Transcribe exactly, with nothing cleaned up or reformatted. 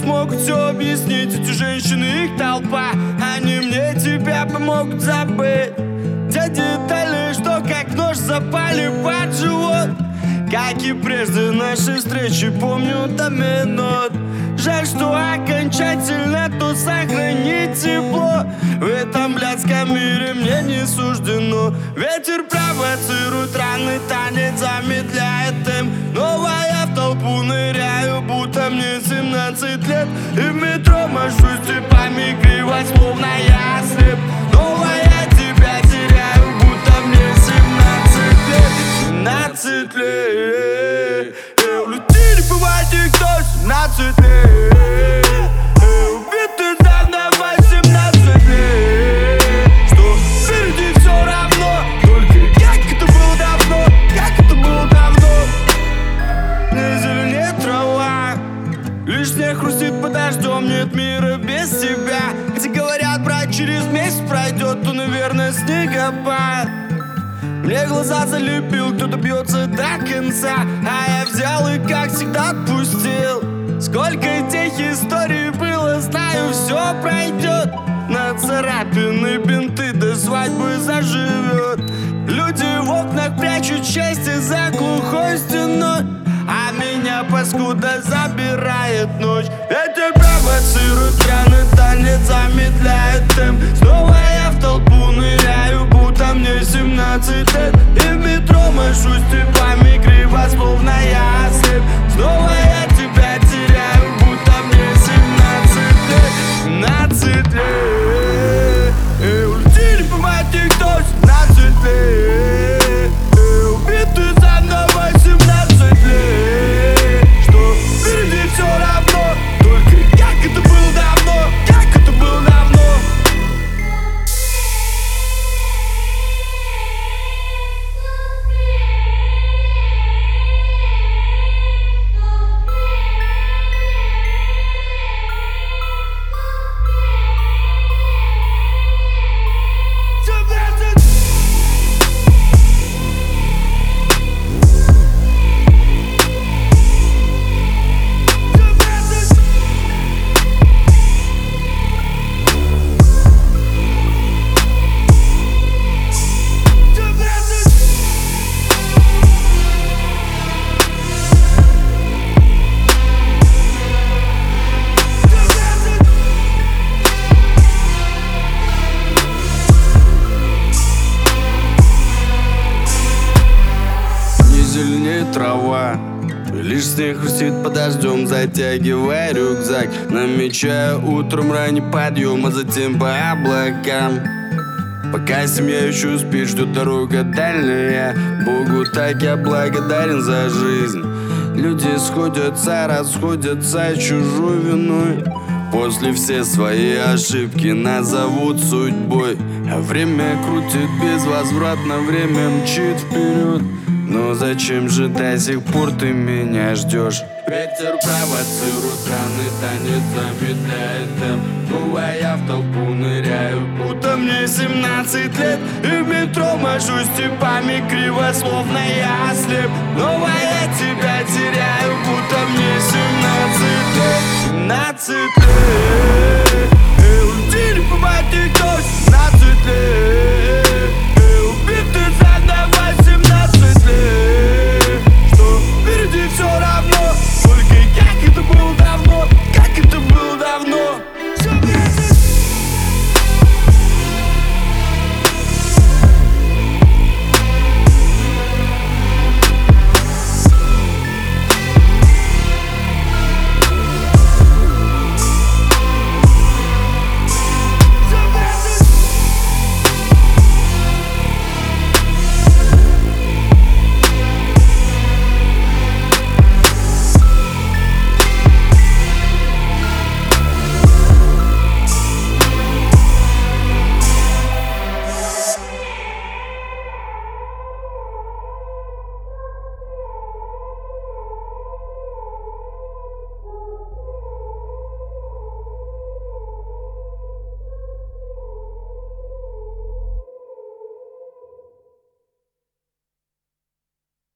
смогут все объяснить. Эти женщины, их толпа, они мне тебя помогут забыть. Те детали, что как нож запали под живот. Как и прежде нашей встречи, помню до минут. Жаль, что окончательно тут сохранить тепло. В этом блядском мире мне не суждено. Ветер провоцирует, раны танец замедляет темп. Новая в толпу ныряю, будто мне семнадцать лет. И в метро машусь типами криво, словно я слеп. Новая тебя теряю, будто мне семнадцать лет. семнадцать лет. Улети, не бывает никто, семнадцать лет. Убитый заново, семнадцать лет. Что впереди все равно, только как это было давно, как это было давно. Не зеленеет трава, лишь снег хрустит под дождем. Нет мира без тебя. Хотя говорят, брат, через месяц пройдет, то, наверное, снегопад. Мне глаза залепил, кто-то бьется до конца, а я взял и, как всегда, отпустил. Сколько тех историй было, знаю, все пройдет. На царапины бинты до свадьбы заживет. Люди в окнах прячут счастье за глухой стеной, а меня, паскуда, забирает ночь. Ветер провоцирует, пьяный танец замедляет темп. Снова я в толпу ныряю, будто мне семнадцать лет. И в метро машусь типами криво, словно я слеп. Снова я тебя теряю, будто мне семнадцать лет. семнадцать лет. И улетели по мате кто, семнадцать лет. И убитый заново, семнадцать лет. Что впереди все равно, только как это было давно, как это было давно. Зеленеет трава, лишь снег хрустит под дождем. Затягивая рюкзак, намечая утром ранний подъем, а затем по облакам. Пока семья еще спит, что дорога дальняя. Богу так я благодарен за жизнь. Люди сходятся, расходятся чужой виной. После все свои ошибки назовут судьбой. А время крутит безвозвратно, время мчит вперед. Но зачем же до сих пор ты меня ждешь? Ветер провоцирует, раны танец замедляет темп. Ну а я в толпу ныряю, будто мне семнадцать лет. И в метро машусь типами криво, словно я слеп. Но а я тебя теряю, будто мне семнадцать лет. семнадцать